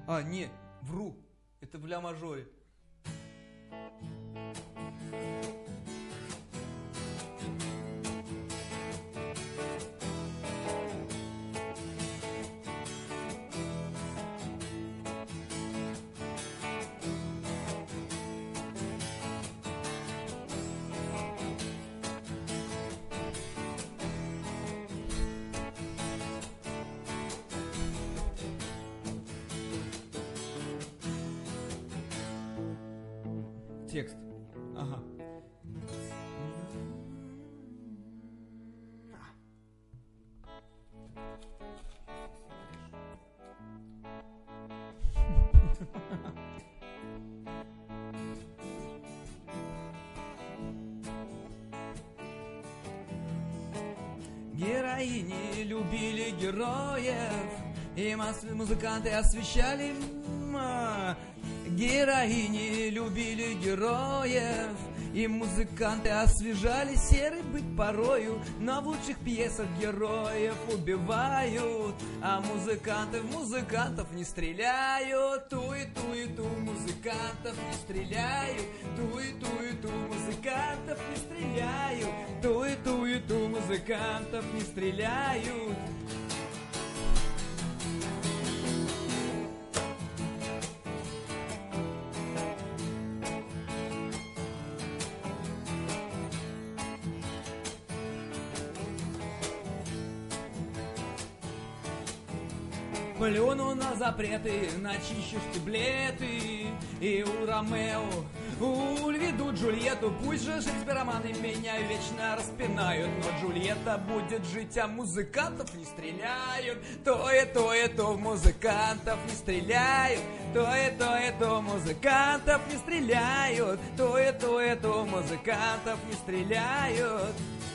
А, не, вру. Это в ля мажоре. Текст. Ага. Героини любили героев, и музыканты освещали. Героини любили героев, и музыканты освежали серый быт порою. Но в лучших пьесах героев убивают, а музыканты в музыкантов не стреляют. Ту и ту музыкантов не стреляют, ту и ту музыкантов не стреляют, ту и ту музыкантов не стреляют. Плюну на запреты, начищу штиблеты, и у Ромео уведу Джульетту. Пусть же шекспироманы меня вечно распинают, но Джульетта будет жить, а музыкантов не стреляют. То и то музыкантов не стреляют, то и то музыкантов не стреляют, то и то музыкантов не стреляют.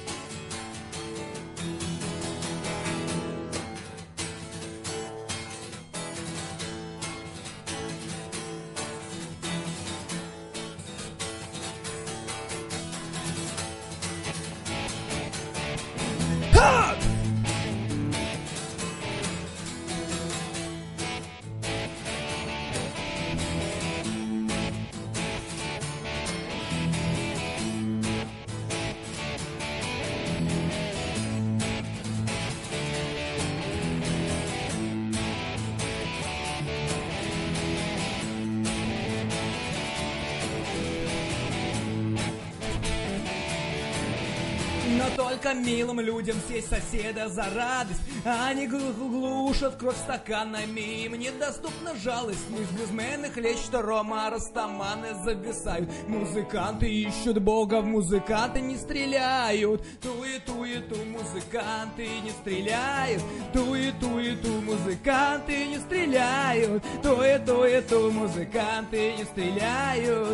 Но только милым людям сесть соседа за радость, они глушат кровь стаканами. Им недоступна жалость, бизнесмены хлещут рома, растаманы зависают. Музыканты ищут Бога, в музыканты не стреляют. Ту и ту музыканты не стреляют, ту и ту музыканты не стреляют, ту и ту музыканты не стреляют.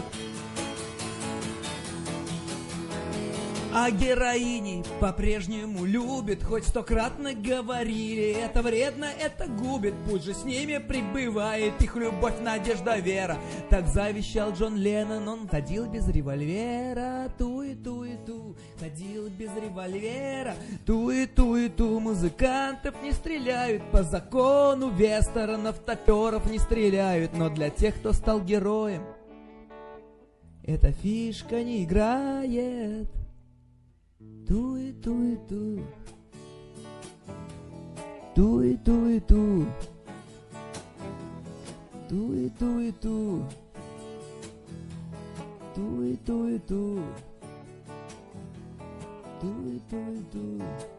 А героини по-прежнему любят, хоть стократно говорили, это вредно, это губит, пусть же с ними прибывает их любовь, надежда, вера. Так завещал Джон Леннон, он ходил без револьвера, ту и ту, ходил без револьвера, ту и ту, музыкантов не стреляют, по закону вестернов, топеров не стреляют, но для тех, кто стал героем, эта фишка не играет. Ту и ту, ту и ту, ту и ту, ту и ту, ту и ту.